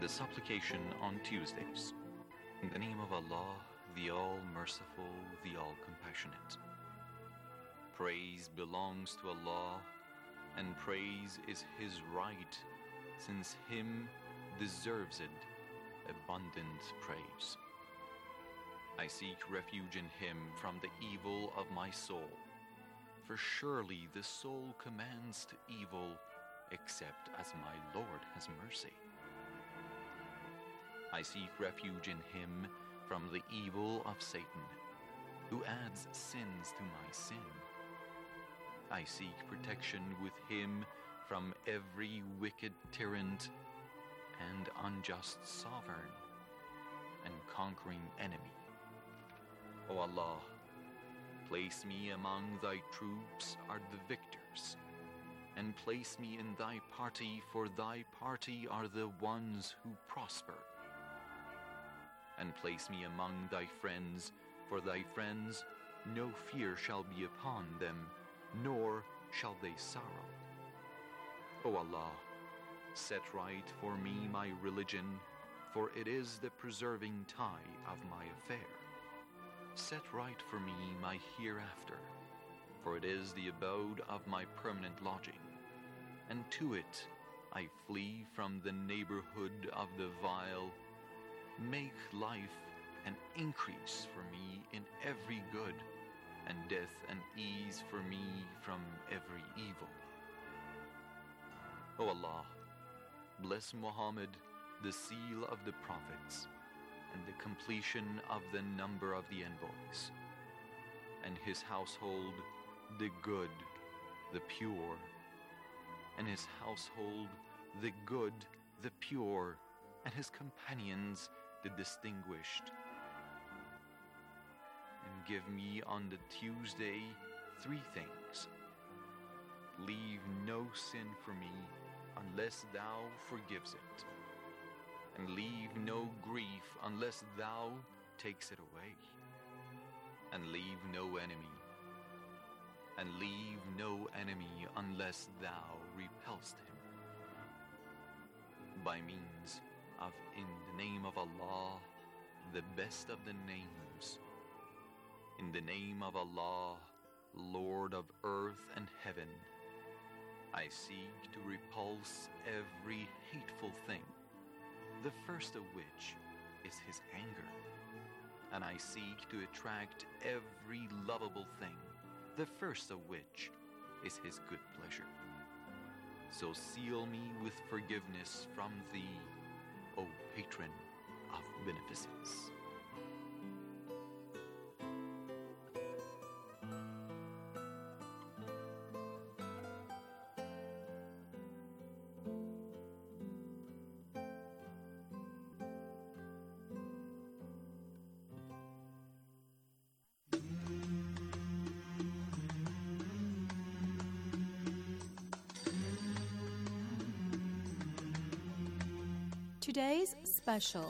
The supplication on Tuesdays. In the name of Allah, the All-Merciful, the All-Compassionate. Praise belongs to Allah, and praise is His right, since Him deserves it abundant praise. I seek refuge in Him from the evil of my soul, for surely the soul commands to evil, except as my Lord has mercy. I seek refuge in Him from the evil of Satan, who adds sins to my sin. I seek protection with Him from every wicked tyrant and unjust sovereign and conquering enemy. O Allah, place me among Thy troops are the victors, and place me in Thy party, for Thy party are the ones who prosper. And place me among Thy friends, for Thy friends no fear shall be upon them, nor shall they sorrow. O Allah, set right for me my religion, for it is the preserving tie of my affair. Set right for me my hereafter, for it is the abode of my permanent lodging, and to it I flee from the neighborhood of the vile. Make life an increase for me in every good, and death an ease for me from every evil. O Allah, bless Muhammad, the seal of the prophets, and the completion of the number of the envoys, and his household, the good, the pure, and his household, the good, the pure, and his companions, the distinguished. And give me on the Tuesday 3 things. Leave no sin for me unless Thou forgives it, and leave no grief unless Thou takes it away, and leave no enemy unless Thou repelst him. By means of in the name of Allah, the best of the names. In the name of Allah, Lord of earth and heaven, I seek to repulse every hateful thing, the first of which is His anger, and I seek to attract every lovable thing, the first of which is His good pleasure. So seal me with forgiveness from Thee, O Patron of Beneficence. Today's special.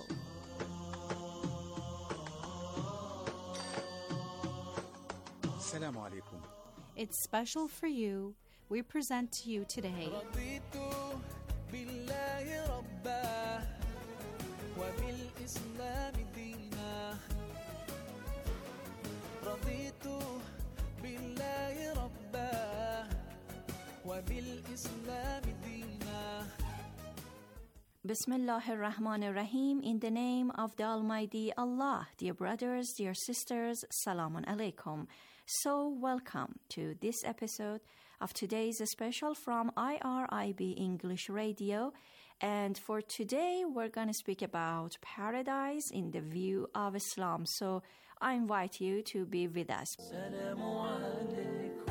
Assalamu alaikum. It's special for you. We present to you today Bismillahir Rahmanir Rahim. In the name of the Almighty Allah. Dear brothers, dear sisters, Salamun Alaikum. So welcome to this episode of today's special from IRIB English Radio. And for today, we're going to speak about paradise in the view of Islam. So I invite you to be with us. Salamu Alaikum.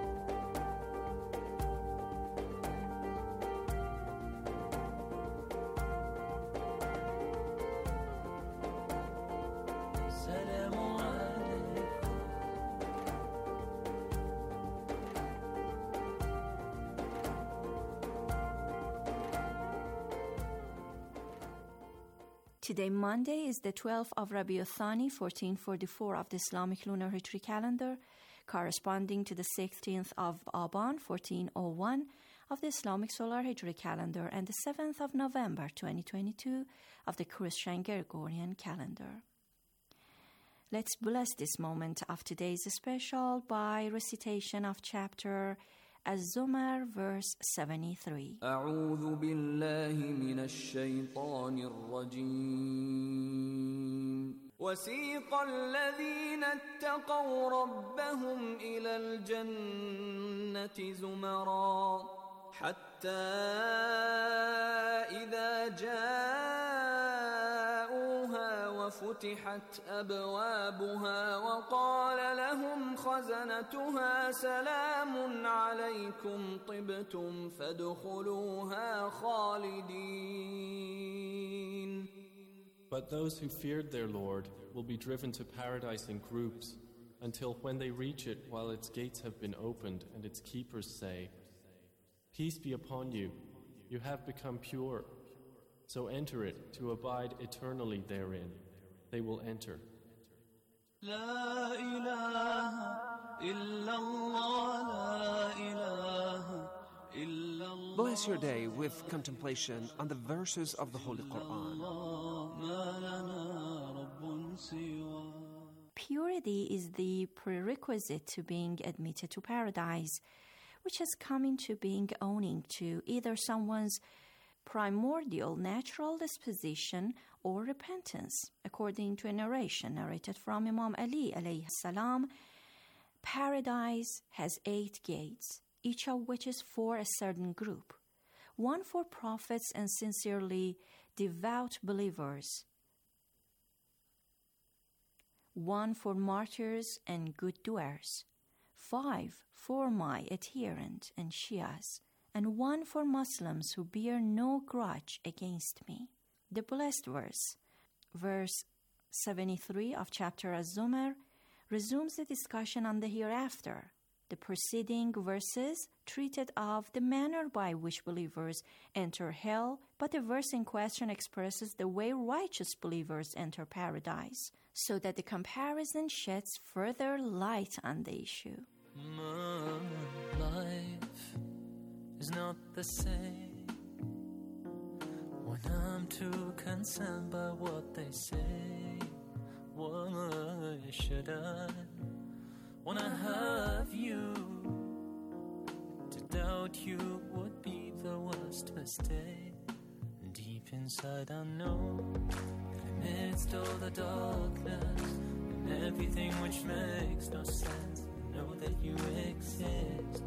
Today, Monday, is the 12th of Rabiul Thani, 1444 of the Islamic Lunar Hijri calendar, corresponding to the 16th of Aban, 1401 of the Islamic Solar Hijri calendar and the 7th of November 2022 of the Christian Gregorian calendar. Let's bless this moment of today's special by recitation of chapter Az-Zumar, verse 73. أعوذ بالله من الشيطان الرجيم وسيق الذين اتقوا ربهم إلى الجنة زمرا حتى إذا جاءوها وفتحت أبوابها وقال لهم خزنتها سلام عليكم طبتم فادخلوها خالدين. But those who feared their Lord will be driven to paradise in groups until when they reach it while its gates have been opened and its keepers say, "Peace be upon you, you have become pure, so enter it to abide eternally therein." They will enter. لا إله إلا الله لا إله إلا الله. Bless your day with contemplation on the verses of the Holy Quran. ما لنا رب سوى. Purity is the prerequisite to being admitted to paradise, which has come into being owing to either someone's primordial natural disposition or repentance. According to a narration narrated from Imam Ali alayhi salam, paradise has 8 gates, each of which is for a certain group. One for prophets and sincerely devout believers, one for martyrs and good doers, 5 for my adherent and Shias, and one for Muslims who bear no grudge against me. The blessed verse 73 of chapter Az-Zumar, resumes the discussion on the hereafter. The preceding verses treated of the manner by which believers enter hell, but the verse in question expresses the way righteous believers enter paradise, so that the comparison sheds further light on the issue. My life is not the same when I'm too concerned by what they say. Why should I wanna have you? To doubt you would be the worst mistake. Deep inside I know that amidst all the darkness and everything which makes no sense, I know that you exist.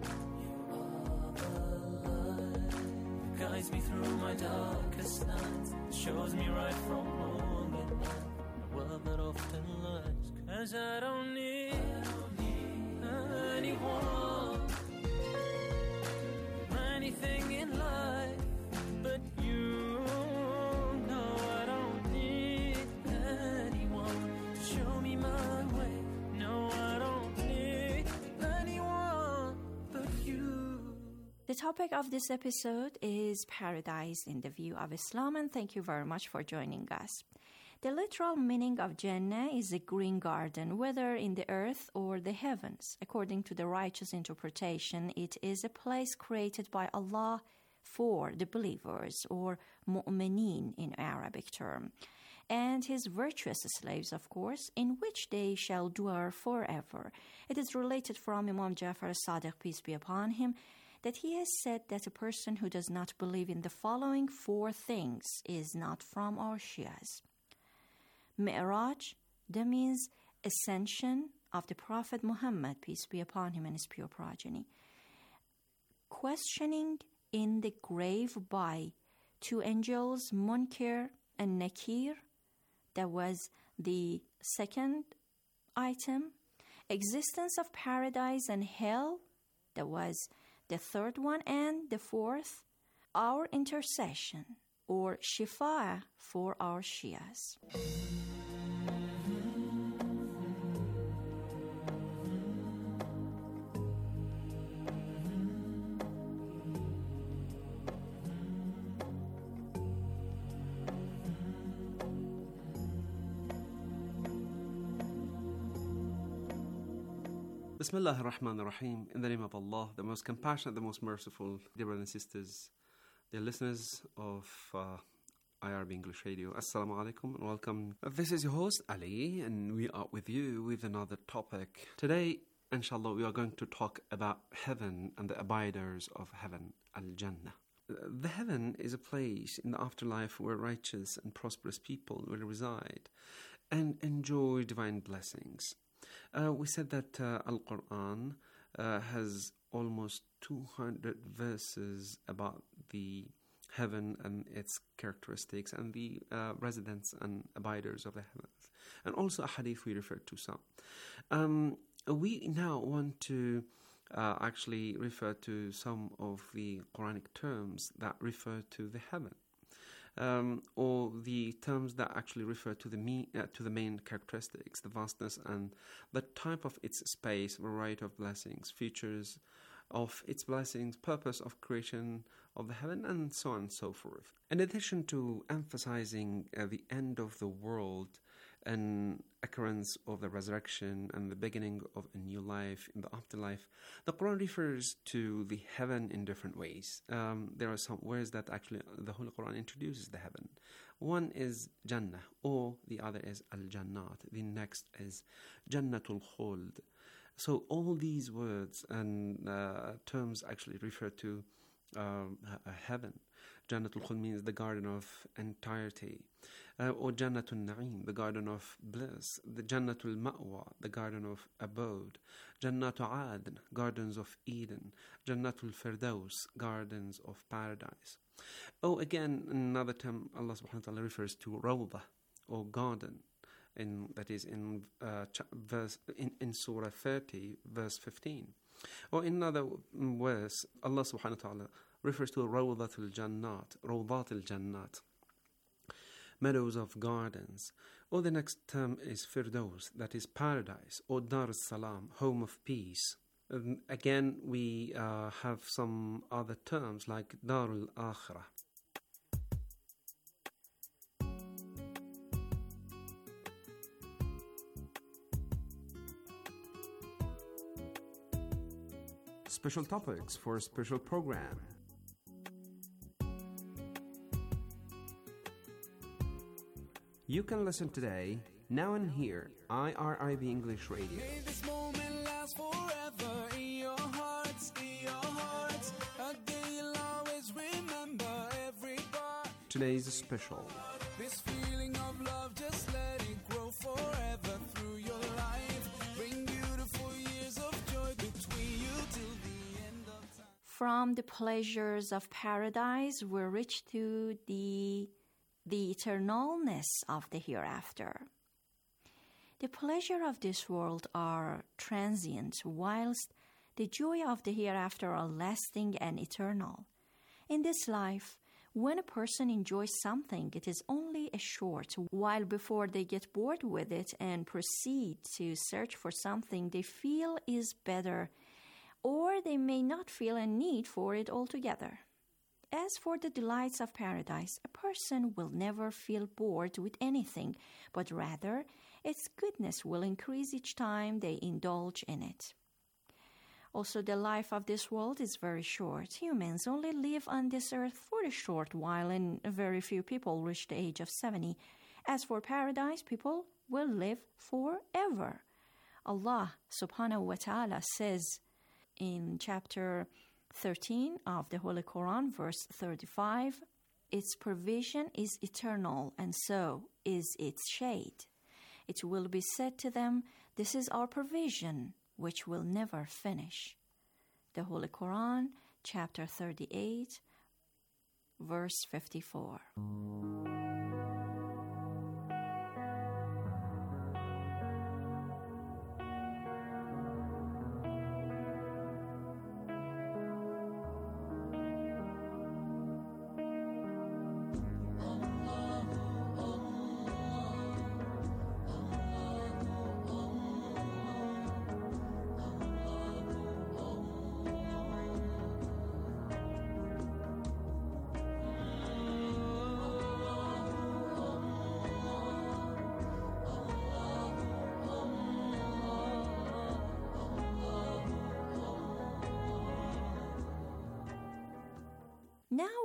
Guides me through my darkest nights, shows me right from wrong at night, a world that often lies. 'Cause I don't need anyone, anything in life but you. No, I don't need anyone to show me my way. No, I don't need anyone but you. The topic of this episode is paradise in the view of Islam, and thank you very much for joining us. The literal meaning of Jannah is a green garden, whether in the earth or the heavens. According to the righteous interpretation, it is a place created by Allah for the believers, or mu'mineen in Arabic term, and his virtuous slaves, of course, in which they shall dwell forever. It is related from Imam Jafar as-Sadiq, peace be upon him, that he has said that a person who does not believe in the following 4 things is not from our Shias. Mi'raj, that means ascension of the Prophet Muhammad, peace be upon him and his pure progeny. Questioning in the grave by 2 angels, Munkir and Nakir, that was the second item. Existence of paradise and hell, that was the third one. And the fourth, our intercession, or shifa for our Shias. Bismillah ar-Rahman ar-Rahim. In the name of Allah, the most compassionate, the most merciful. Dear brothers and sisters, dear listeners of IRB English Radio, Assalamu alaikum and welcome. This is your host Ali, and we are with you with another topic. Today, inshallah, we are going to talk about heaven and the abiders of heaven, Al-Jannah. The heaven is a place in the afterlife where righteous and prosperous people will reside and enjoy divine blessings. We said that Al-Quran has almost 200 verses about the heaven and its characteristics and the residents and abiders of the heavens. And also a hadith we referred to some. We now want to actually refer to some of the Quranic terms that refer to the heaven. Or the terms that actually refer to the main characteristics, the vastness and the type of its space, variety of blessings, features of its blessings, purpose of creation of the heaven, and so on and so forth. In addition to emphasizing the end of the world and occurrence of the resurrection and the beginning of a new life in the afterlife, the Quran refers to the heaven in different ways. There are some words that actually the Holy Quran introduces the heaven. One is Jannah, or the other is Al-Jannat. The next is Jannatul Khuld. So all these words and terms actually refer to a heaven. Jannatul Khuld means the garden of entirety. Or Jannatul Na'im, the garden of bliss. The Jannatul Ma'wa, the garden of abode. Jannatul Adn, gardens of Eden. Jannatul Firdaus, gardens of paradise. Oh, again, another term Allah subhanahu wa ta'ala refers to Rawdah, or garden. That is in Surah 30, verse 15. Or in another verse, Allah subhanahu wa ta'ala refers to Rawdatul Jannat, Rawdatul Jannat, meadows of gardens. Or the next term is Firdaus, that is paradise, or Dar al-Salam, home of peace. Again, we have some other terms like Dar al-Akhirah. Special topics for a special program. You can listen today, now and here, IRIB English Radio. May this moment last forever in your hearts, a day you'll always remember every part. Today's special. This feeling of love, just let it grow forever through your life. Bring beautiful years of joy between you till the end of time. From the pleasures of paradise, we reach to the eternalness of the hereafter. The pleasure of this world are transient, whilst the joy of the hereafter are lasting and eternal. In this life, when a person enjoys something, it is only a short while before they get bored with it and proceed to search for something they feel is better, or they may not feel a need for it altogether. As for the delights of paradise, a person will never feel bored with anything, but rather its goodness will increase each time they indulge in it. Also, the life of this world is very short. Humans only live on this earth for a short while, and very few people reach the age of 70. As for paradise, people will live forever. Allah subhanahu wa ta'ala says in chapter 13 of the Holy Quran, verse 35, its provision is eternal, and so is its shade. It will be said to them, this is our provision, which will never finish. The Holy Quran, chapter 38, verse 54.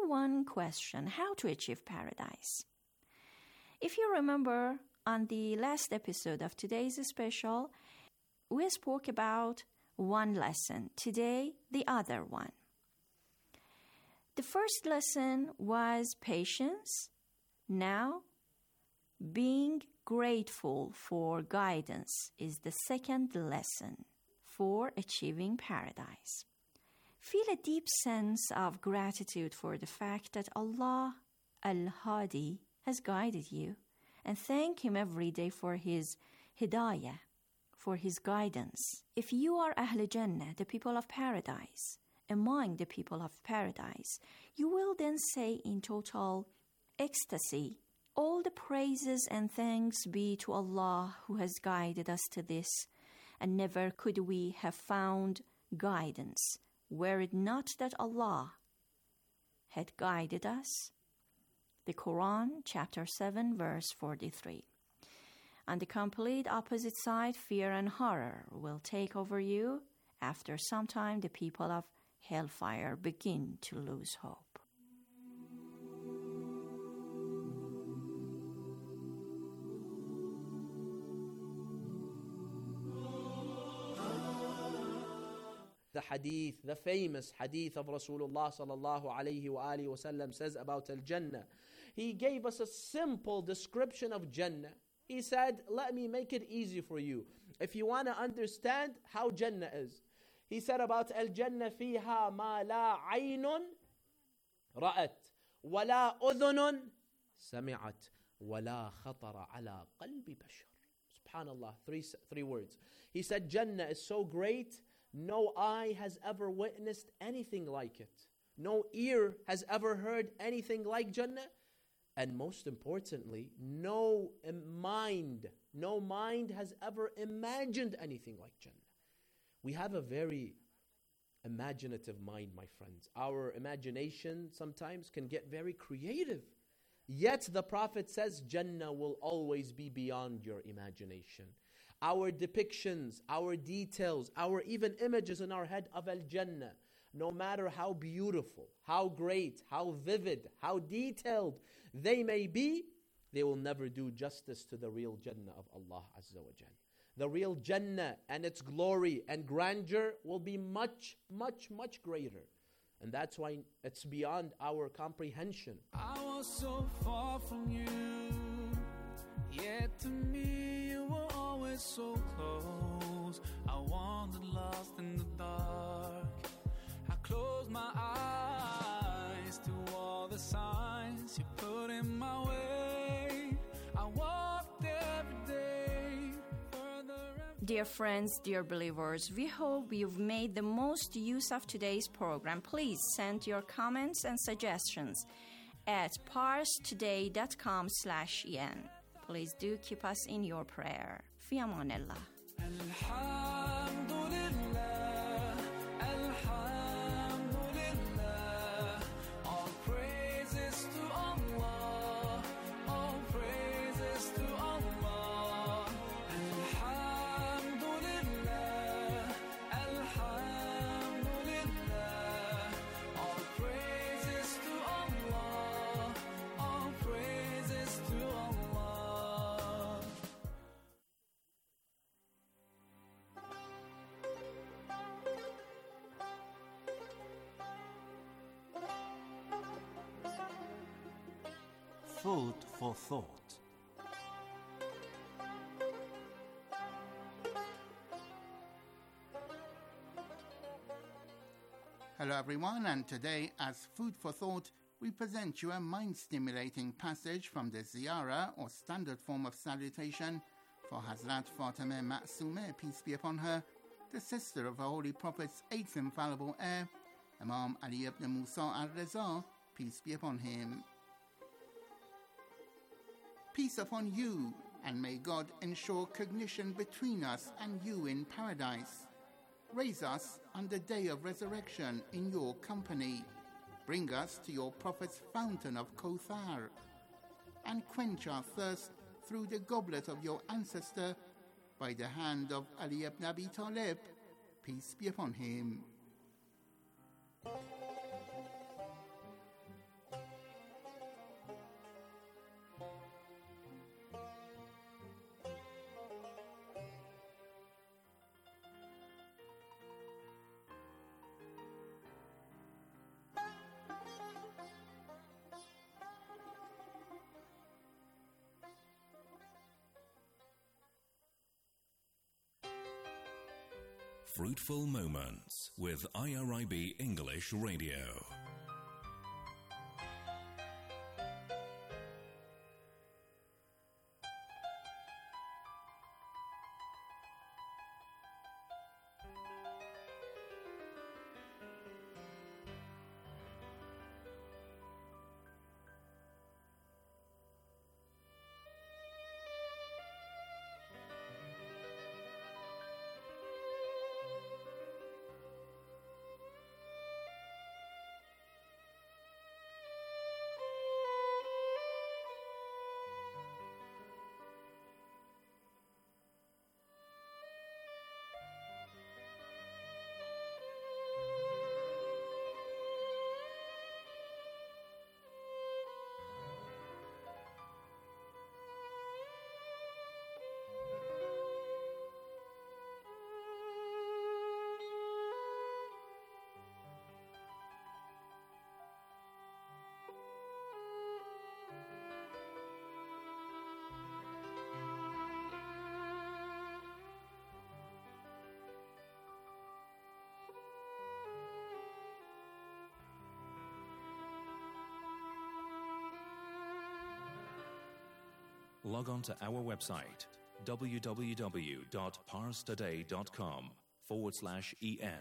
one question: how to achieve paradise? If you remember, on the last episode of today's special, we spoke about one lesson. Today, the other one. The first lesson was patience. Now, being grateful for guidance is the second lesson for achieving paradise. Feel a deep sense of gratitude for the fact that Allah Al-Hadi has guided you, and thank Him every day for His hidayah, for His guidance. If you are Ahl Jannah, the people of paradise, among the people of paradise, you will then say in total ecstasy, all the praises and thanks be to Allah who has guided us to this, and never could we have found guidance were it not that Allah had guided us. The Quran, chapter 7, verse 43. On the complete opposite side, fear and horror will take over you. After some time, the people of hellfire begin to lose hope. The hadith, the famous hadith of Rasulullah sallallahu alayhi wa alihi wasallam says about Al-Jannah. He gave us a simple description of Jannah. He said, let me make it easy for you. If you want to understand how Jannah is. He said about Al-Jannah, فيها ما لا عين رأت ولا أذن سمعت ولا خطر على قلب بشر. Subhanallah, three words. He said Jannah is so great, no eye has ever witnessed anything like it. No ear has ever heard anything like Jannah. And most importantly, no mind has ever imagined anything like Jannah. We have a very imaginative mind, my friends. Our imagination sometimes can get very creative. Yet the Prophet says Jannah will always be beyond your imagination. Our depictions, our details, our even images in our head of Al-Jannah, no matter how beautiful, how great, how vivid, how detailed they may be, they will never do justice to the real Jannah of Allah Azza wa Jal. The real Jannah and its glory and grandeur will be much, much, much greater. And that's why it's beyond our comprehension. I was so far from you, yet to me you were always so close. I wandered lost in the dark. I closed my eyes to all the signs you put in my way. I walked every day further and Dear friends, dear believers, we hope you've made the most use of today's program. Please send your comments and suggestions at parstoday.com/en. Please do keep us in your prayer. Fi amanillah. Alhamdulillah, Alhamdulillah. All praises to Allah, all praises to Allah. Alhamdulillah, Alhamdulillah. All praises to Allah, all praises to Allah. Food for thought. Hello everyone, and today as Food for Thought, we present you a mind-stimulating passage from the ziyarah or standard form of salutation for Hazrat Fatima Ma'soomeh, peace be upon her, the sister of the Holy Prophet's eighth infallible heir, Imam Ali ibn Musa al-Raza, peace be upon him. Peace upon you, and may God ensure cognition between us and you in paradise. Raise us on the day of resurrection in your company. Bring us to your Prophet's fountain of Kauthar, and quench our thirst through the goblet of your ancestor by the hand of Ali ibn Abi Talib, peace be upon him. Fruitful Moments with IRIB English Radio. Log on to our website, www.parstoday.com/EN.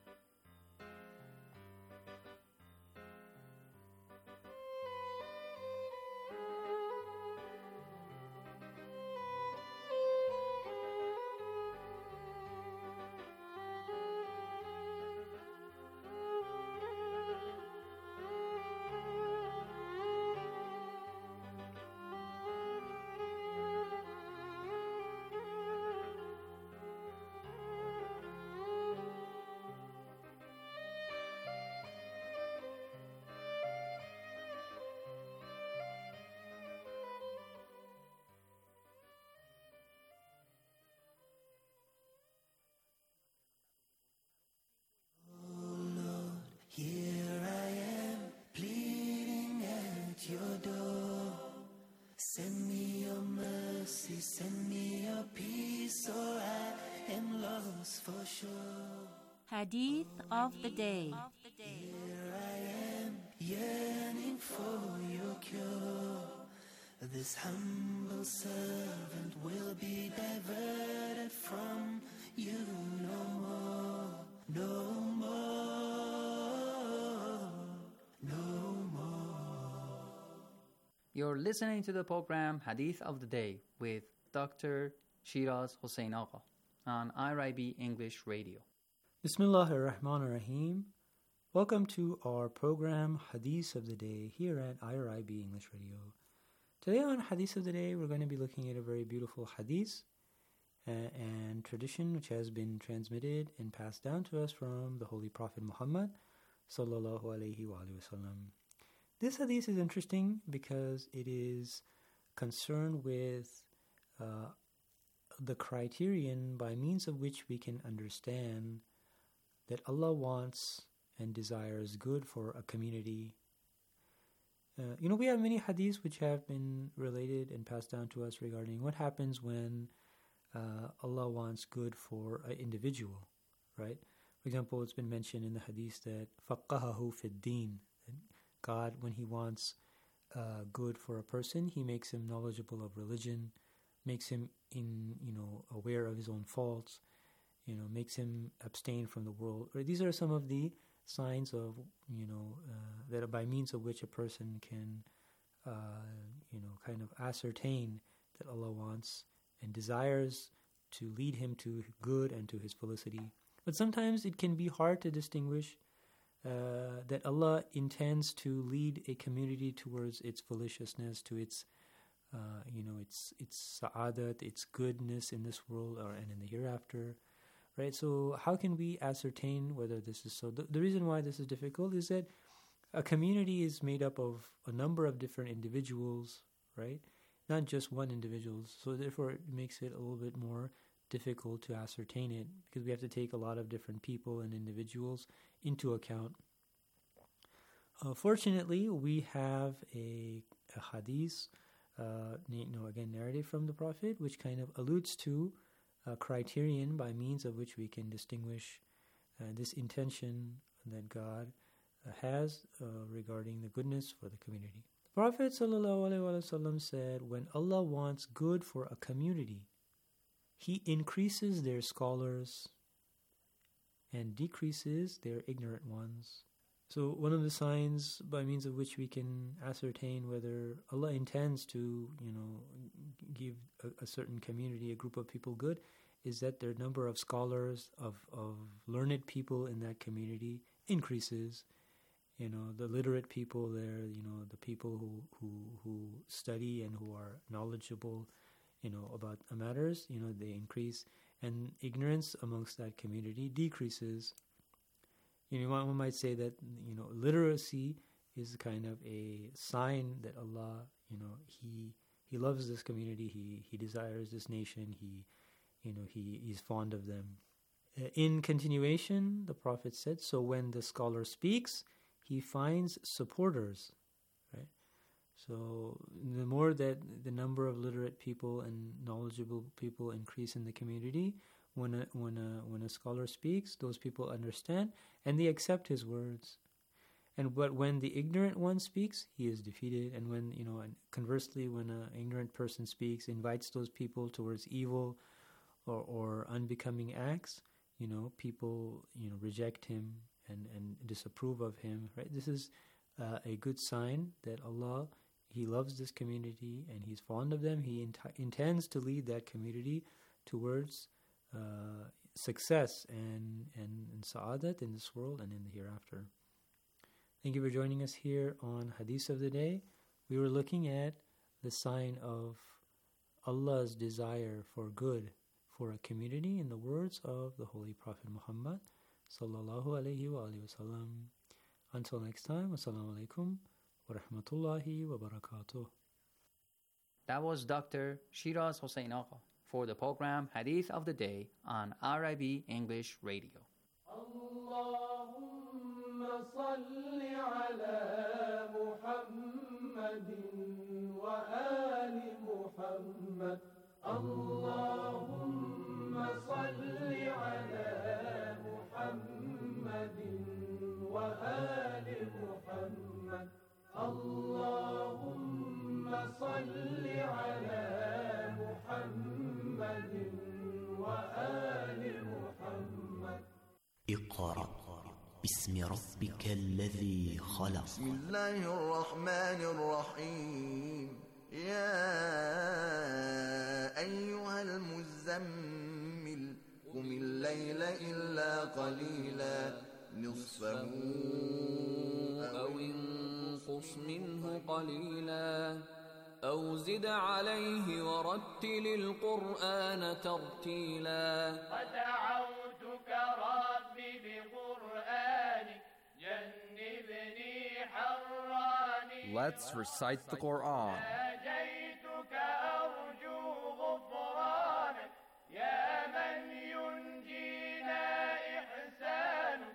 Hadith of the Day. Here I am, yearning for your cure. This humble servant will be diverted from you no more, no more, no more. You're listening to the program Hadith of the Day with Dr. Shiraz Hossein Agha on IRIB English Radio. Bismillahir Rahmanir Rahim. Welcome to our program Hadith of the Day here at IRIB English Radio. Today on Hadith of the Day, we're going to be looking at a very beautiful hadith and tradition which has been transmitted and passed down to us from the Holy Prophet Muhammad sallallahu alaihi wasallam. This hadith is interesting because it is concerned with the criterion by means of which we can understand that Allah wants and desires good for a community. We have many hadiths which have been related and passed down to us regarding what happens when Allah wants good for an individual, right? For example, it's been mentioned in the hadith that فَقَّهَهُ فِي الدِّينِ, God, when He wants good for a person, He makes him knowledgeable of religion, makes him aware of his own faults, makes him abstain from the world. Or these are some of the signs of, that by means of which a person can, kind of ascertain that Allah wants and desires to lead him to good and to His felicity. But sometimes it can be hard to distinguish that Allah intends to lead a community towards its felicitousness, to its sa'adat, its goodness in this world and in the hereafter. Right, so how can we ascertain whether this is so? The reason why this is difficult is that a community is made up of a number of different individuals, right? Not just one individual. So therefore it makes it a little bit more difficult to ascertain it because we have to take a lot of different people and individuals into account. Fortunately, we have a hadith, again narrative from the Prophet, which kind of alludes to criterion by means of which we can distinguish this intention that God has regarding the goodness for the community. The Prophet ﷺ said, when Allah wants good for a community, He increases their scholars and decreases their ignorant ones. So one of the signs by means of which we can ascertain whether Allah intends to, give a certain community, a group of people good, is that their number of scholars, of learned people in that community increases. The literate people there, the people who study and who are knowledgeable, about matters, they increase. And ignorance amongst that community decreases. One might say that, literacy is kind of a sign that Allah, He loves this community, He desires this nation, He is fond of them. In continuation, the Prophet said, so when the scholar speaks, he finds supporters, right? So the more that the number of literate people and knowledgeable people increase in the community, when a scholar speaks, those people understand and they accept his words. But when the ignorant one speaks, he is defeated. And when and conversely, when an ignorant person speaks, invites those people towards evil or unbecoming acts, people reject him and disapprove of him. Right? This is a good sign that Allah, He loves this community and He's fond of them. He intends to lead that community towards success and sa'adat in this world and in the hereafter. Thank you for joining us here on Hadith of the Day. We were looking at the sign of Allah's desire for good for a community in the words of the Holy Prophet Muhammad sallallahu alayhi wa alihi wasallam. Until next time, wassalamu alaikum wa rahmatullahi wa barakatuh. That was Dr. Shiraz Hossein Agha for the program Hadith of the Day on RIB English Radio. Allahumma salli ala Muhammadin wa ali Muhammad. Allahumma salli ala Muhammadin wa ali Muhammad. Allahumma salli ala محمد وآل محمد. اقرأ باسم ربك الذي خلق. بسم الله الرحمن الرحيم. يا أيها المزمل قم الليل إلا قليلا نصفه أو انقص منه قليلا أو زد عليه ورتل القرآن ترتيلا. ودعوتك ربي بقرآنك جنبني حراني. Let's recite the Quran. ناجيتك أرجو غفرانك يا من ينجينا إحسانك.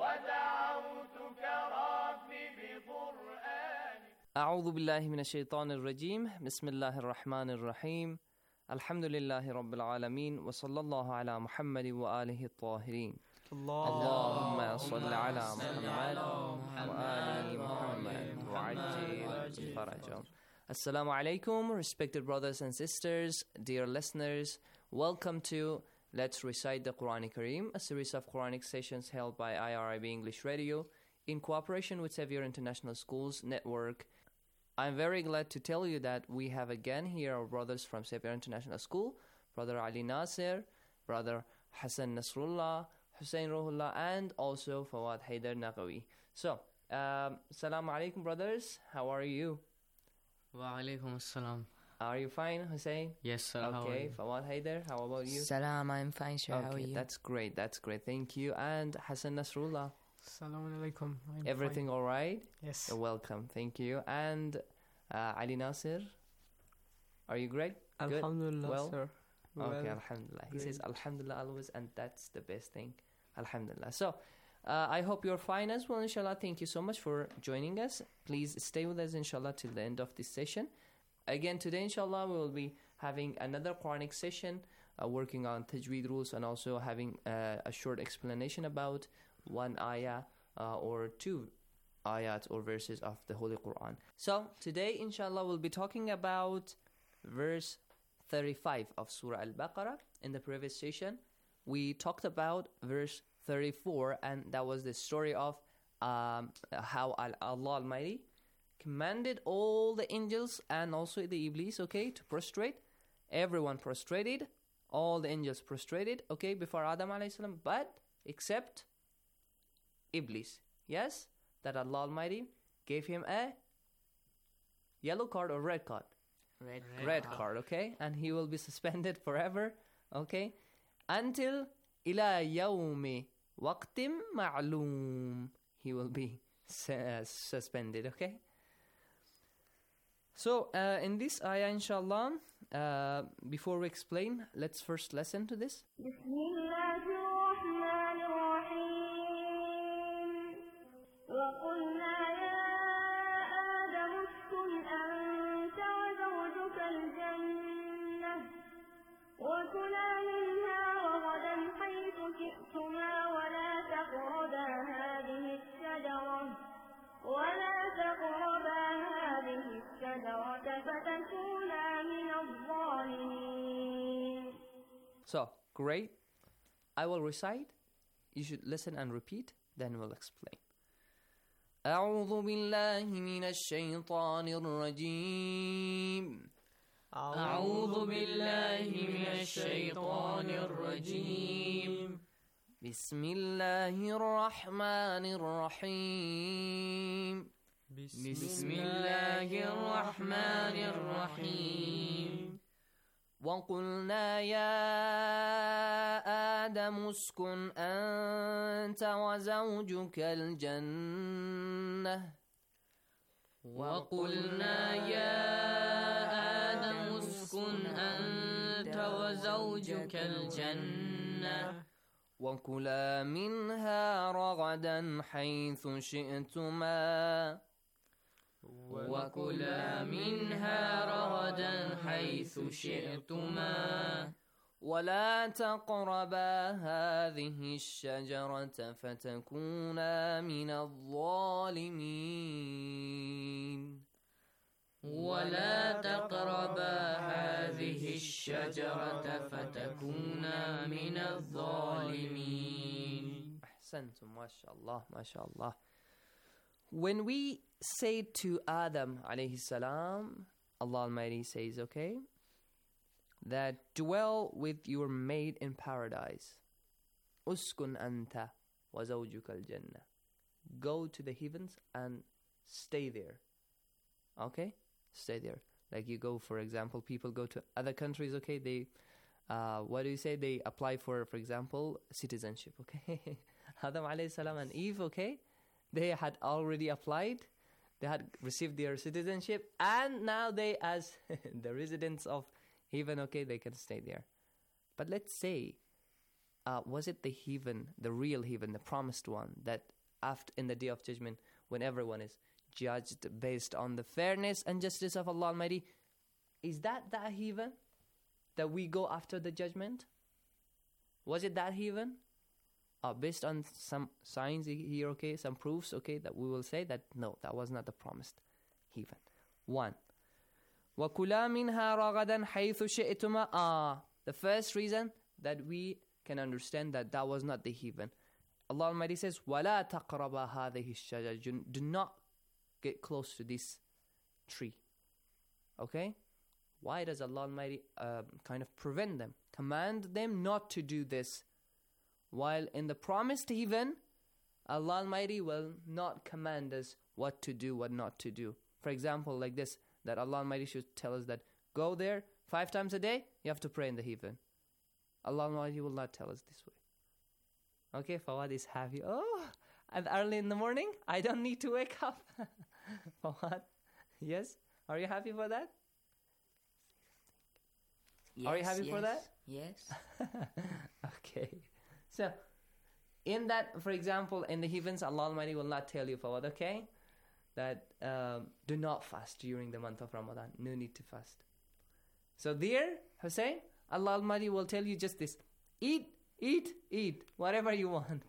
ودعوتك ربي بقرآنك. أعوذ بالله من الشيطان الرجيم. بسم الله الرحمن الرحيم. الحمد لله رب العالمين وصلى الله على محمد وآله الطاهرين. اللهم صل على محمد وآل محمد وعجل فرجهم. Assalamu alaikum, respected brothers and sisters, dear listeners. Welcome to Let's Recite the Quran Kareem, a series of Quranic sessions held by IRIB English Radio in cooperation with Xavier International Schools Network. I'm very glad to tell you that we have again here our brothers from Xavier International School, Brother Ali Nasir, Brother Hassan Nasrullah, Hussein Ruhullah, and also Fawad Haidar Naqawi. So, Assalamu alaikum, brothers. How are you? Wa alaikum assalam. Are you fine, Hussein? Yes, sir. Okay, Fawad Haidar, how about you? Salam, I'm fine, sir. Okay, how are you? That's great, thank you. And Hassan Nasrullah. Assalamu alaikum. Everything fine. All right? Yes. You're welcome, thank you. And Ali Nasir, are you great? Alhamdulillah, Good? Well? sir. Okay, Alhamdulillah. He says Alhamdulillah always, and that's the best thing. Alhamdulillah. So, I hope you're fine as well, inshallah. Thank you so much for joining us. Please stay with us, inshallah, till the end of this session. Again, today, inshallah, we will be having another Quranic session working on tajweed rules and also having a short explanation about one ayah or two ayat or verses of the Holy Quran. So today, inshallah, we'll be talking about verse 35 of Surah Al-Baqarah. In the previous session, we talked about verse 34, and that was the story of how Allah Almighty commanded all the angels and also the Iblis, okay, to prostrate. Everyone prostrated, all the angels prostrated, okay, before Adam alayhi salam, but except Iblis. Yes, that Allah Almighty gave him a yellow card or red card? Red card, okay? And he will be suspended forever, okay? Until ila yawmi waqtim ma'loom. He will be suspended, okay? So, in this ayah, inshallah, before we explain, let's first listen to this. وقلنا يا آدم اسكن أنت وزوجك الجنة وكلا منها رغدا حيث شئتما ولا تقربا هذه الشجرة فتكونا من الظالمين. So, great. I will recite. You should listen and repeat. Then we'll explain. أعوذ بالله من الشيطان الرجيم. أعوذ بالله من الشيطان الرجيم. بسم الله الرحمن الرحيم. بسم الله الرحمن الرحيم. وقلنا يا آدم اسكن أنت وزوجك الجنة وقلنا يا آدم اسكن أنت وزوجك الجنة وكلا منها رغدا حيث شئتما وكلا منها رغدا حيث شئتما ولا تقربا هذه الشجرة فتكونا من الظالمين ولا تقربا هذه الشجرة فتكونا من الظالمين. أحسنتم ما شاء الله ما شاء الله. When we say to Adam alayhi salam, Allah Almighty says, okay, that dwell with your mate in paradise. Uskun anta wa zawjuka al-jannah. Go to the heavens and stay there. Okay? Stay there. Like you go, for example, people go to other countries, okay? They, what do you say? They apply for example, citizenship, okay? Adam alayhi salam and Eve, okay? They had already applied. They had received their citizenship. And now they, as the residents of heaven, okay, they can stay there. But let's say, was it the heaven, the real heaven, the promised one, that after in the day of judgment, when everyone is judged based on the fairness and justice of Allah Almighty, is that heaven that we go after the judgment? Was it that heaven? Based on some signs here, okay, some proofs, okay, that we will say that no, that was not the promised heaven. 1. وَكُلَا مِنْهَا رَغَدًا حَيْثُ شِئْتُمَا. The first reason that we can understand that was not the heaven. Allah Almighty says, وَلَا تَقْرَبَا هَذِهِ الشَّجَرَ. Do not get close to this tree. Okay? Why does Allah Almighty kind of prevent them, command them not to do this? While in the promised heaven, Allah Almighty will not command us what to do, what not to do. For example, like this, that Allah Almighty should tell us that go there 5 times a day, you have to pray in the heaven. Allah Almighty will not tell us this way. Okay, Fawad is happy. Oh, and early in the morning, I don't need to wake up. Fawad, yes? Are you happy for that? Yes, are you happy for that? Yes. Okay. So, in that, for example, in the heavens, Allah Almighty will not tell you, Fawad, okay, that do not fast during the month of Ramadan. No need to fast. So there, Hussein, Allah Almighty will tell you just this: eat, eat, eat, whatever you want.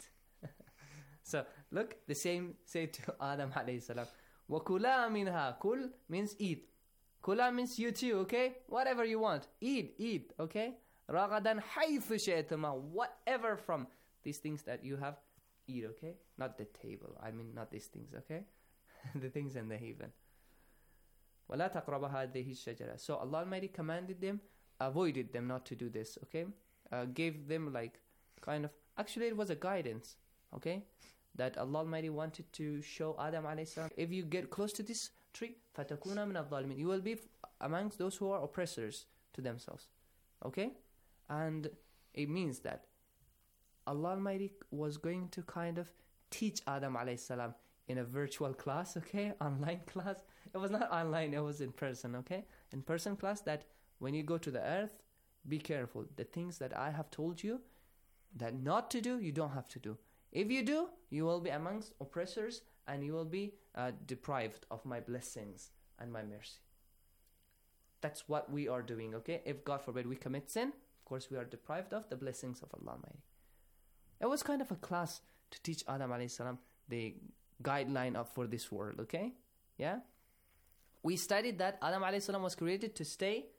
So look, the same said to Adam alayhi salam. وَكُلَا مِنْهَا. Kul means eat. Kula means you too, okay? Whatever you want. Eat, okay? رَغَدًا حَيْثُ شَئْتُمَا. Whatever from these things that you have, eat, okay? Not the table. I mean, not these things, okay? The things in the heaven. وَلَا تَقْرَبَ هَذِهِ الشَّجَرَةِ. So Allah Almighty commanded them, avoided them not to do this, okay? Gave them like kind of, actually it was a guidance, okay? That Allah Almighty wanted to show Adam alayhi salam, if you get close to this tree, فَتَكُونَ مِنَ الظَّالِمِينَ. You will be amongst those who are oppressors to themselves, okay? And it means that Allah Almighty was going to kind of teach Adam alayhi salam in a virtual class, okay? Online class. It was not online, it was in person, okay? In person class, that when you go to the earth, be careful. The things that I have told you that not to do, you don't have to do. If you do, you will be amongst oppressors and you will be deprived of my blessings and my mercy. That's what we are doing, okay? If God forbid we commit sin, of course we are deprived of the blessings of Allah Almighty. It was kind of a class to teach Adam alayhi salam the guideline for this world, okay? Yeah? We studied that Adam alayhi salam was created to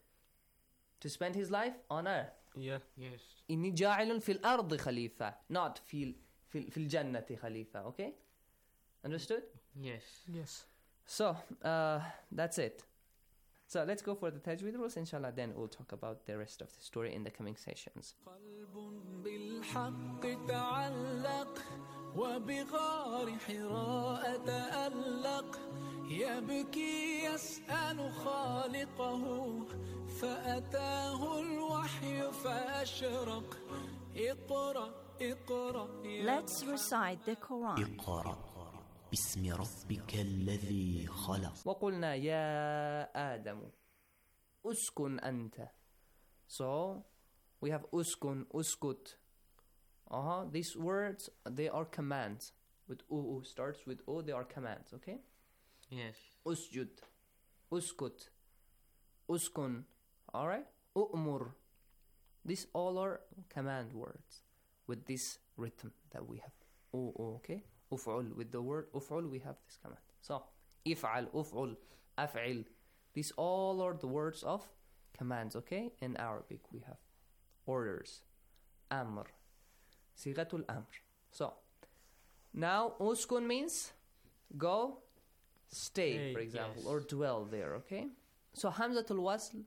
spend his life on earth. Yeah. Yes. إِنِّي جَاعِلٌ فِي الْأَرْضِ خَلِيفَةً. Not في الجنة خليفة, okay? Understood? Yes. Yes. So, that's it. So, let's go for the tajweed rules, inshallah, then we'll talk about the rest of the story in the coming sessions. قلب بالحق تعلق وبغار حراء تألق يبكي يسأل خالقه فأتاه الوحي فأشرق اقرأ. Let's recite the Quran. اقرأ باسم ربك الذي خلق. وقلنا يا آدم أسكن أنت. So we have uskun, uskut. These words, they are commands. With u starts with o, they are commands, okay? Yes. Usjud, uskut, uskun. Alright? U'mur. These all are command words with this rhythm that we have. Okay? Uf'ul. With the word uf'ul, we have this command. So, if'al, uf'ul, af'il. These all are the words of commands, okay? In Arabic, we have orders. Amr. Sighatul amr. So, now, uskun means go, stay, for example, or dwell there, okay? So, Hamzatul Wasl,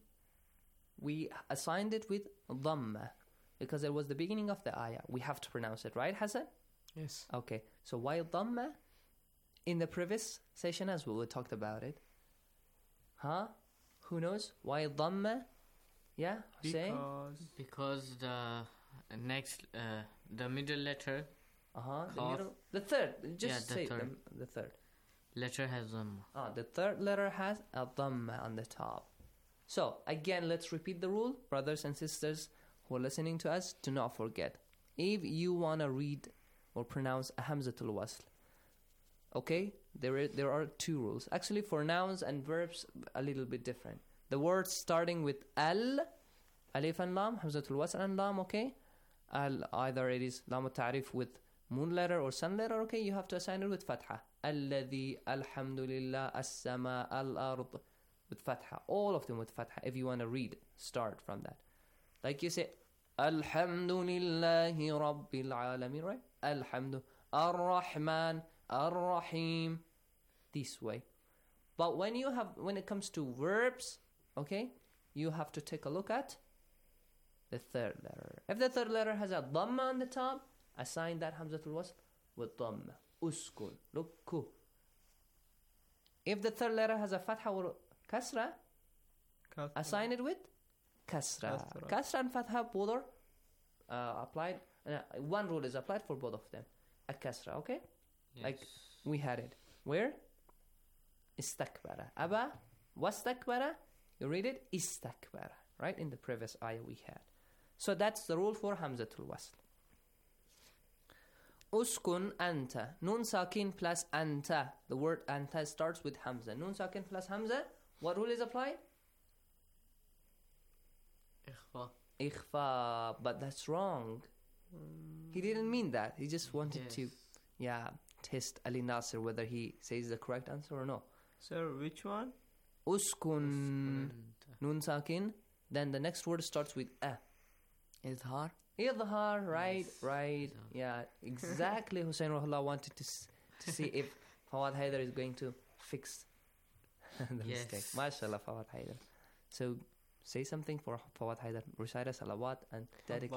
we assigned it with dhamma, because it was the beginning of the ayah. We have to pronounce it, right, Hassan? Yes. Okay. So why dhamma? In the previous session as well, we talked about it. Huh? Who knows? Why dhamma? Yeah? Hussein? Because the next, the middle letter. The third. Just the say third. The third. Letter has dhamma. The third letter has a dhamma on the top. So, again, let's repeat the rule. Brothers and sisters who are listening to us, do not forget. If you want to read or pronounce a Hamzatul Wasl, okay, there are two rules. Actually, for nouns and verbs, a little bit different. The words starting with al, alif and lam, Hamzatul Wasl and lam, okay? Either it is lam ta'rif with moon letter or sun letter, okay? You have to assign it with fatha. Alladhi, alhamdulillah, as-sama, al-ard, with fatha. All of them with fatha. If you want to read, start from that. Like you say, Alhamdulillahi Rabbil Alameen, right? Alhamdu, Ar-Rahman, Ar-Rahim. This way. But when it comes to verbs, okay, you have to take a look at the third letter. If the third letter has a dhamma on the top, assign that Hamzatul Wasl with dhamma. Uskun. Look, ku. If the third letter has a fatha or kasra, assign it with kasra. Kasra and fatha both are applied. One rule is applied for both of them. A kasra, okay? Yes. Like we had it. Where? Istakbara. Aba wastakbara. You read it? Istakbara. Right? In the previous ayah we had. So that's the rule for Hamzatul Wasl. Uskun anta. Nun sakin plus anta. The word anta starts with Hamza. Nun sakin plus Hamza. What rule is applied? Ikhfa. ikhfa, but that's wrong. He didn't mean that. He just wanted to, test Ali Nasser whether he says the correct answer or no. Sir, which one? Uskun nun sakin. Then the next word starts with a. Idhar. Idhar, right, right. Yeah, exactly. Hussein Rahullah wanted to see if Fawad Haider is going to fix the mistake. MashaAllah, Fawad Haider. So, say something for Fawad Haider. Recite a salawat and dedicate.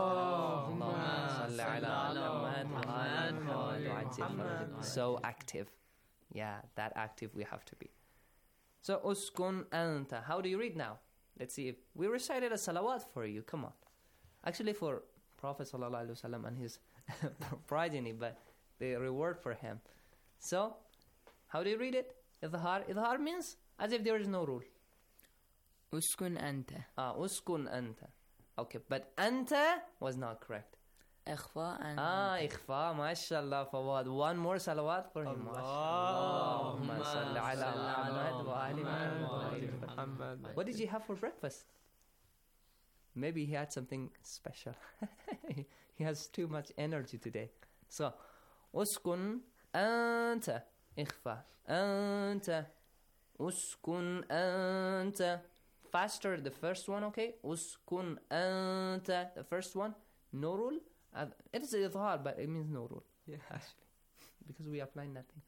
So active. Yeah, that active we have to be. So, uskun anta. How do you read now? Let's see if we recited a salawat for you. Come on. Actually, for Prophet Sallallahu Alaihi Wasallam and his progeny, but the reward for him. So, how do you read it? Idhar. Idhar means as if there is no rule. Uskun anta. Uskun anta. Okay, but anta was not correct. Ikhfa and ikhfa. MashaAllah, Fawad. One more salawat for him. Allahumma salli ala Muhammad wa ali Muhammad. What did you have for breakfast? Maybe he had something special. He has too much energy today. So, uskun anta. Ikhfa. Anta. Uskun anta. Faster, the first one, okay? Uskun anta. The first one. No rule. It is idhar, but it means no rule. Yeah. Actually. Because we apply nothing.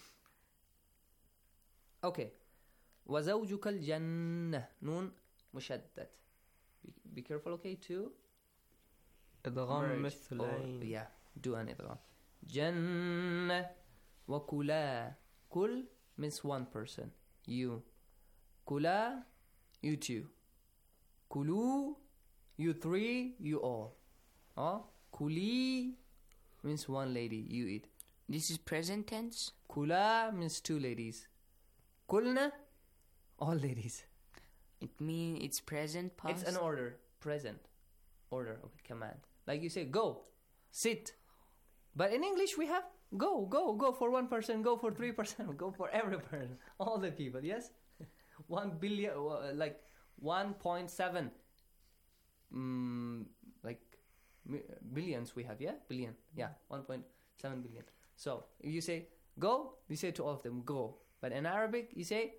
Okay. وَزَوْجُكَ الْجَنَّةِ نون مشدد. Be careful, okay, too. إدغام مثلين. Yeah, do an idgham. جنة وكلا. Kul means one person. You. Kula, you two. Kulu, you three, you all. Kuli means one lady, you eat. This is present tense. Kula means two ladies. Kulna, all ladies. It means it's present past. It's an order. Present. Order. Okay, command. Like you say, go. Sit. But in English we have go, go, go for one person, go for 3%, go for every person. All the people, yes? 1 billion, like 1.7 billions we have, yeah? Billion. Yeah, 1.7 billion. So, if you say go, you say to all of them, go. But in Arabic, you say,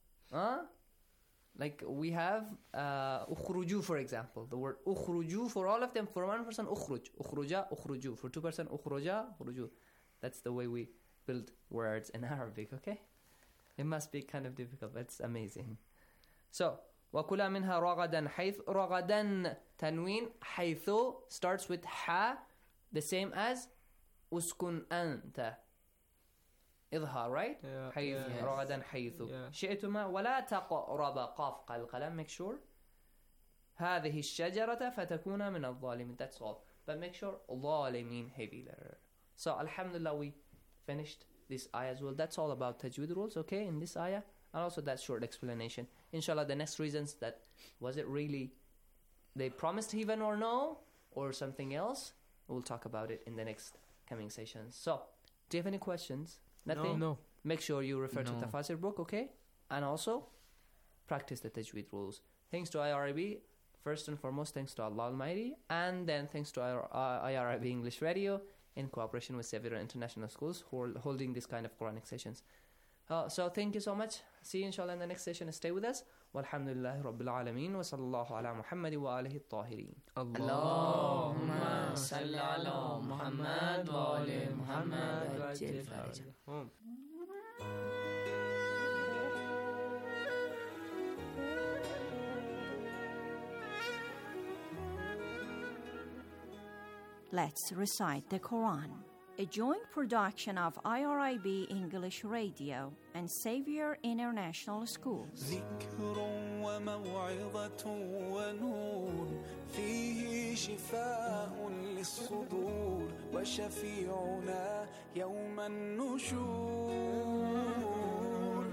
like we have ukhruju, for example. The word ukhruju for all of them. For one person, ukhruj. Ukhruja, ukhruju. For two person, ukhruja, ukhruju. That's the way we build words in Arabic, okay? It must be kind of difficult, but it's amazing. So, وَكُلَا مِنْهَا رَغَدًا حَيْثُ رَغَدًا tanween حَيْثُ starts with ha, the same as uskun anta. إظهار, right? Yeah. حيث Yes. رغدا حيث Yeah. شئتما ولا تقربا قاف القلم. Make sure هذه الشجرة فتكون من الظالمين. That's all. But make sure ظالمين heavy letter. So alhamdulillah we finished this ayah as well. That's all about tajweed rules, okay, in this ayah, and also that short explanation. Inshallah, the next reasons that was it really they promised heaven or no, or something else, we'll talk about it in the next coming sessions. So, do you have any questions? Nothing? No. Make sure you refer to No. Tafasir book, okay? And also, practice the tajweed rules. Thanks to IRIB, first and foremost, thanks to Allah Almighty, and then thanks to IRIB English Radio, in cooperation with several international schools who are holding this kind of Quranic sessions. So thank you so much. See you inshallah in the next session. Stay with us. Walhamdulillahi Rabbil Alameen wa sallallahu ala Muhammad wa alihi at-tahirin. Allahumma salli ala Muhammad wa ali Muhammad wa ajil farajahum. Let's recite the Quran. A joint production of IRIB English Radio and Xavier International Schools. ذكر وموعظة ونور فيه شفاء للصدور وشفيعنا يوم النشور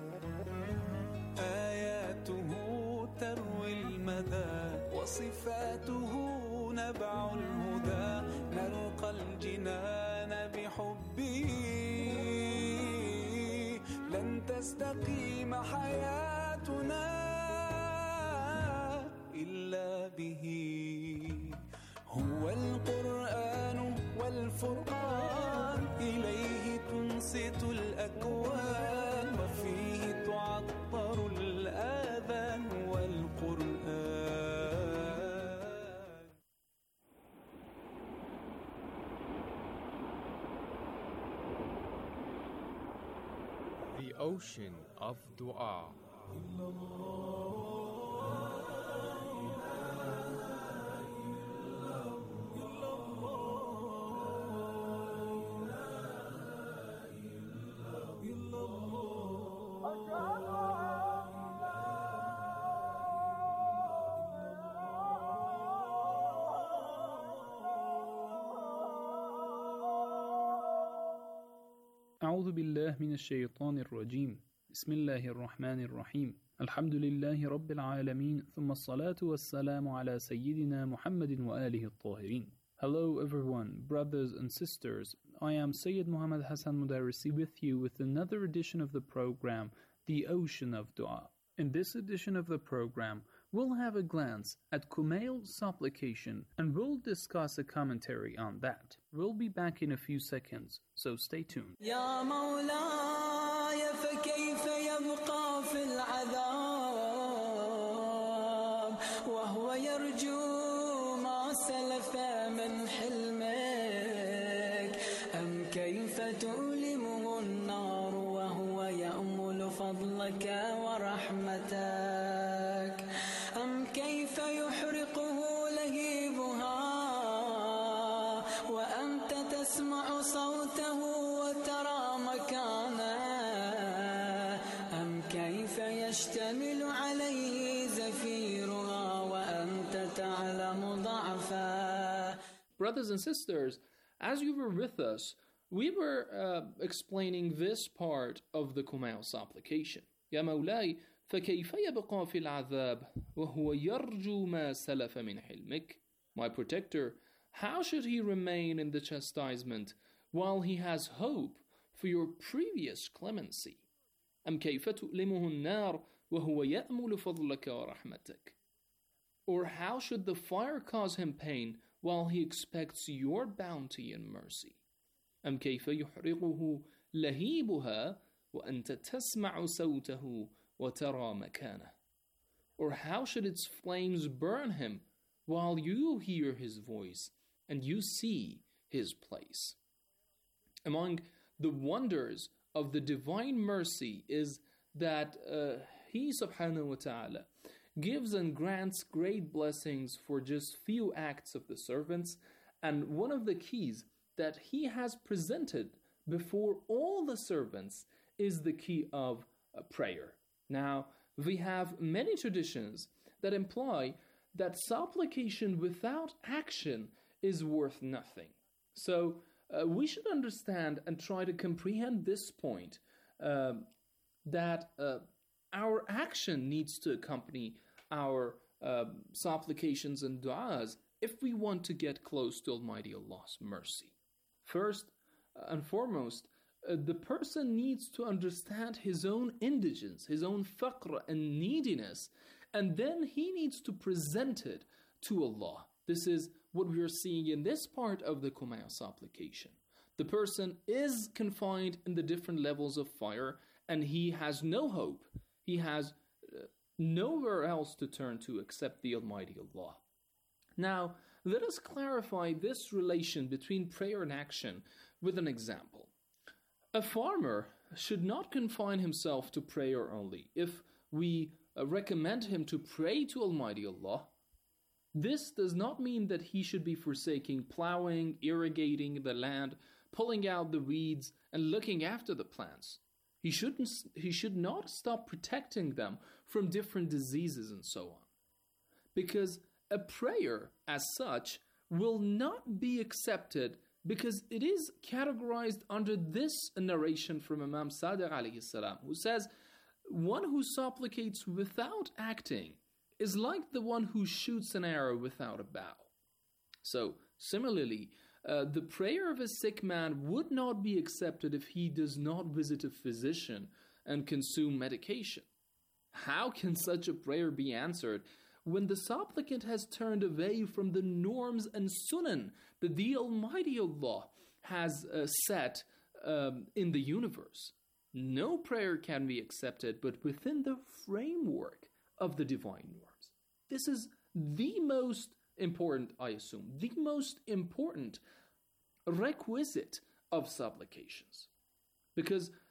آياته تروي المدى وصفاته نبع الهدى نلقى الجنان بحبه لن تستقيم حياتنا إلا به ocean of dua. أعوذ بالله من الشيطان الرجيم بسم الله الرحمن الرحيم الحمد لله رب العالمين ثم الصلاة والسلام على سيدنا محمد وآله الطاهرين. Hello everyone, brothers and sisters. I am Sayyid Muhammad Hassan Mudarrisi with you with another edition of the program, The Ocean of Dua. In this edition of the program, we'll have a glance at Kumail's supplication and we'll discuss a commentary on that. We'll be back in a few seconds, so stay tuned. يا مولاي فكيف يبقى في العذاب وهو يرجو ما سلف من حلمك أم كيف تؤلمه النار وهو يأمل فضلك ورحمتك أم كيف يحرقه لهيبها وأنت تسمع صوته وترى مكانه أم كيف يشتمل عليه زفيرها وأنت تعلم ضعفه. Brothers and sisters, as you were with us, we were explaining this part of the Kumail supplication. يا مولاي فكيف يبقى في العذاب وهو يرجو ما سلف من حلمك. My protector, how should he remain in the chastisement while he has hope for your previous clemency? أم كيف تؤلمه النار وهو يأمل فضلك ورحمتك. Or how should the fire cause him pain while he expects your bounty and mercy? أم كيف يحرقه لهيبها وأنت تسمع صوته وترى مكانه. Or how should its flames burn him while you hear his voice and you see his place? Among the wonders of the divine mercy is that He subhanahu wa ta'ala gives and grants great blessings for just few acts of the servants, and one of the keys that He has presented before all the servants is the key of prayer. Now, we have many traditions that imply that supplication without action is worth nothing. So, we should understand and try to comprehend this point, that our action needs to accompany our supplications and du'as if we want to get close to Almighty Allah's mercy. First and foremost, the person needs to understand his own indigence, his own faqr and neediness, and then he needs to present it to Allah. This is what we are seeing in this part of the Kumail supplication. The person is confined in the different levels of fire, and he has no hope. He has nowhere else to turn to except the Almighty Allah. Now, let us clarify this relation between prayer and action with an example. A farmer should not confine himself to prayer only. If we recommend him to pray to Almighty Allah, this does not mean that he should be forsaking plowing, irrigating the land, pulling out the weeds, and looking after the plants. He should not stop protecting them from different diseases and so on. Because a prayer, as such, will not be accepted because it is categorized under this narration from Imam Sadiq alayhi salam, who says, one who supplicates without acting is like the one who shoots an arrow without a bow. So, similarly, the prayer of a sick man would not be accepted if he does not visit a physician and consume medication. How can such a prayer be answered when the supplicant has turned away from the norms and sunan that the Almighty Allah has set in the universe? No prayer can be accepted but within the framework of the divine norms. This is the most important, I assume, the most important requisite of supplications. Because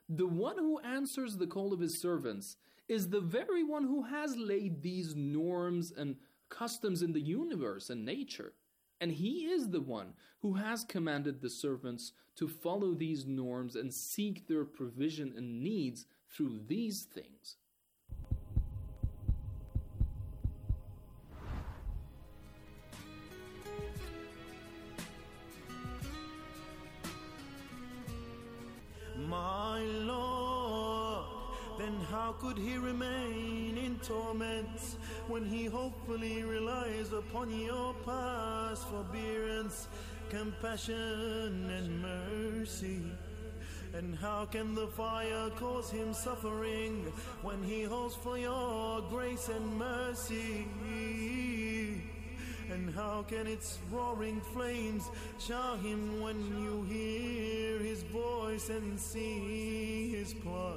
the one who answers the call of his servants is the very one who has laid these norms and customs in the universe and nature. And he is the one who has commanded the servants to follow these norms and seek their provision and needs through these things. My Lord, then how could he remain in torment when he hopefully relies upon your past forbearance, compassion and mercy? And how can the fire cause him suffering when he hopes for your grace and mercy? And how can its roaring flames shower him when you hear his voice and see his plight?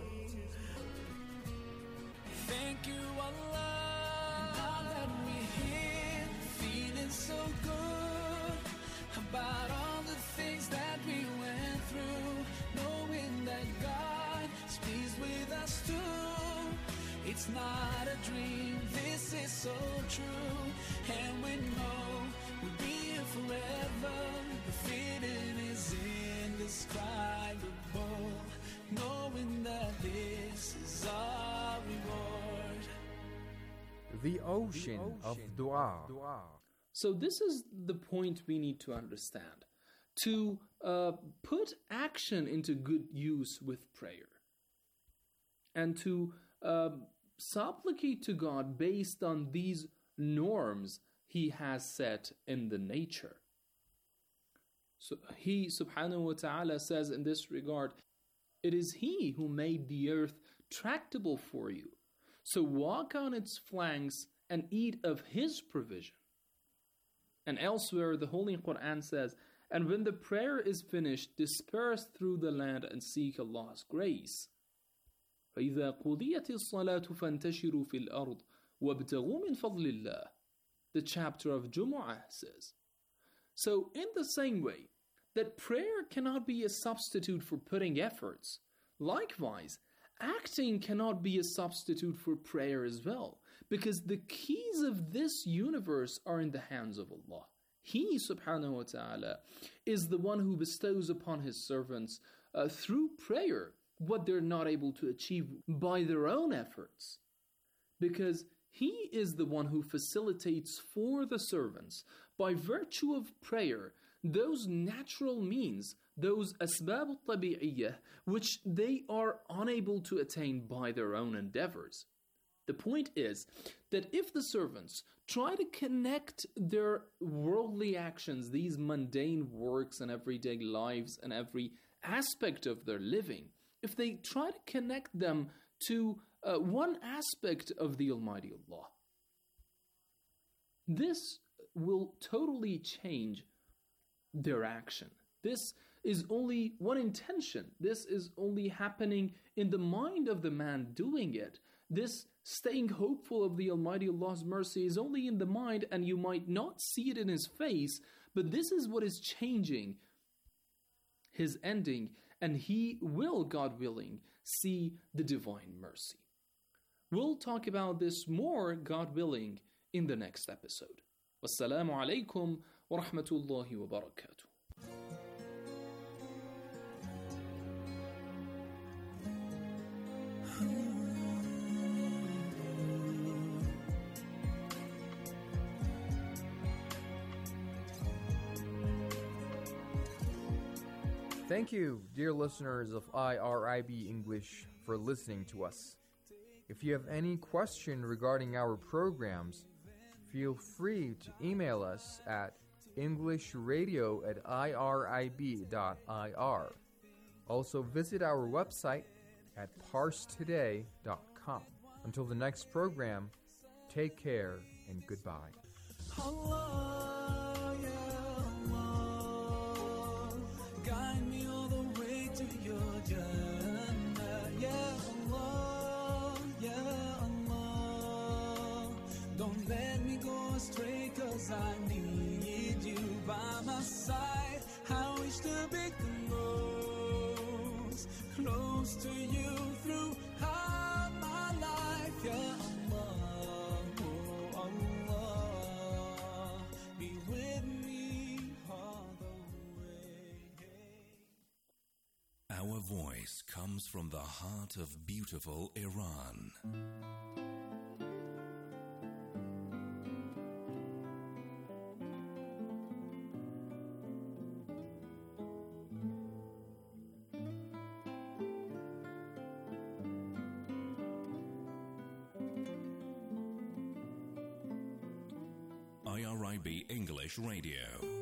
Thank you, Allah. Now that we're here, feeling so good about all the things that we went through, knowing that God is pleased with us too. It's not a dream, this is so true, and we know we'll be here forever. The feeling is indescribable, knowing that this is our reward. The ocean of dua. So this is the point we need to understand. To put action into good use with prayer. And to supplicate to God based on these norms He has set in the nature. So He subhanahu wa ta'ala says in this regard, it is He who made the earth tractable for you. So walk on its flanks and eat of His provision. And elsewhere the Holy Quran says, and when the prayer is finished, disperse through the land and seek Allah's grace. فَإِذَا قُضِيَتِ الصَّلَاةُ فَانْتَشِرُوا فِي الْأَرْضِ وَابْتَغُوا مِنْ فَضْلِ اللَّهِ. The chapter of Jumu'ah says. So in the same way that prayer cannot be a substitute for putting efforts, likewise, acting cannot be a substitute for prayer as well, because the keys of this universe are in the hands of Allah. He, subhanahu wa ta'ala, is the one who bestows upon His servants through prayer what they're not able to achieve by their own efforts. Because He is the one who facilitates for the servants, by virtue of prayer, those natural means, those asbab al-tabi'iyyah, which they are unable to attain by their own endeavors. The point is that if the servants try to connect their worldly actions, these mundane works and everyday lives and every aspect of their living, if they try to connect them to one aspect of the Almighty Allah, this will totally change their action. This is only one intention. This is only happening in the mind of the man doing it. This staying hopeful of the Almighty Allah's mercy is only in the mind, and you might not see it in his face, but this is what is changing his ending, and he will, God willing, see the divine mercy. We'll talk about this more, God willing, in the next episode. Wassalamu alaikum wa rahmatullahi wa barakatuh. Thank you, dear listeners of IRIB English, for listening to us. If you have any question regarding our programs, feel free to email us at englishradio@irib.ir. Also visit our website at parstoday.com. Until the next program, take care and goodbye. Allah, ya Allah, guide me all the way to your Jannah. Ya Allah, ya Allah, don't let me go astray, 'cause I need you by my side. I wish to be close close to you throughout my life. Ya Allah, oh Allah, be with me all the way. Our voice comes from the heart of beautiful Iran. IRIB English Radio.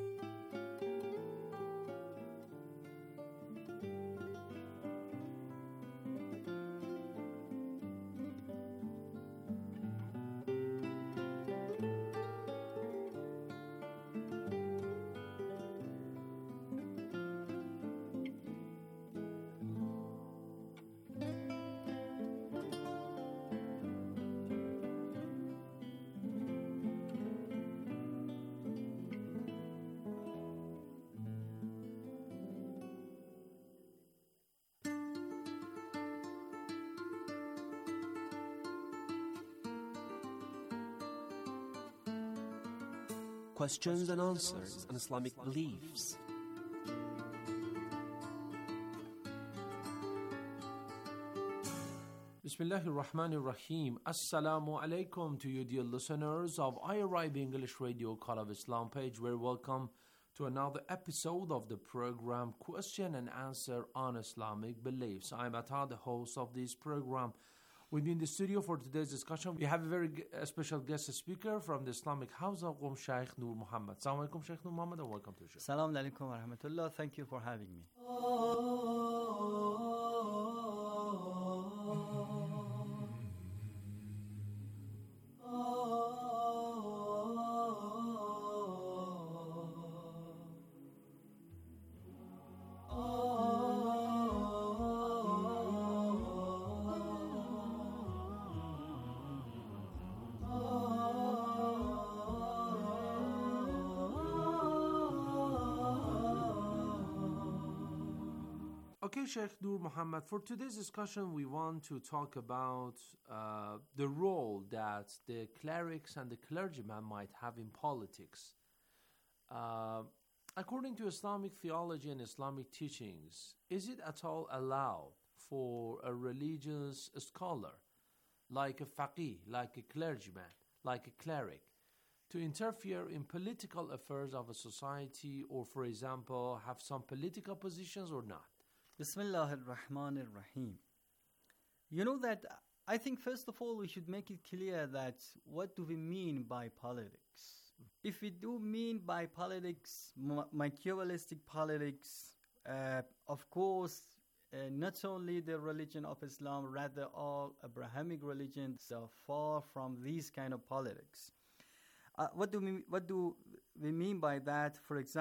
Questions and answers on Islamic beliefs. Bismillahir Rahmanir Rahim. Assalamu alaikum to you, dear listeners of IRIB English Radio Call of Islam page. Very welcome to another episode of the program Question and Answer on Islamic Beliefs. I'm Atta, the host of this program. Within the studio for today's discussion, we have a very special guest speaker from the Islamic House of Qom, Sheikh Nur Muhammad. Assalamu alaikum, Sheikh Nur Muhammad, and welcome to the show. Assalamu alaikum wa rahmatullah. Thank you for having me. Okay, Sheikh Nur Muhammad, for today's discussion, we want to talk about the role that the clerics and the clergyman might have in politics. According to Islamic theology and Islamic teachings, is it at all allowed for a religious scholar, like a faqih, like a clergyman, like a cleric, to interfere in political affairs of a society or, for example, have some political positions or not? Bismillahir Rahmanir Rahim. You know that I think first of all we should make it clear that what do we mean by politics? If we do mean by politics, materialistic politics, of course, not only the religion of Islam, rather all Abrahamic religions are far from these kind of politics. What do we mean by that? For example,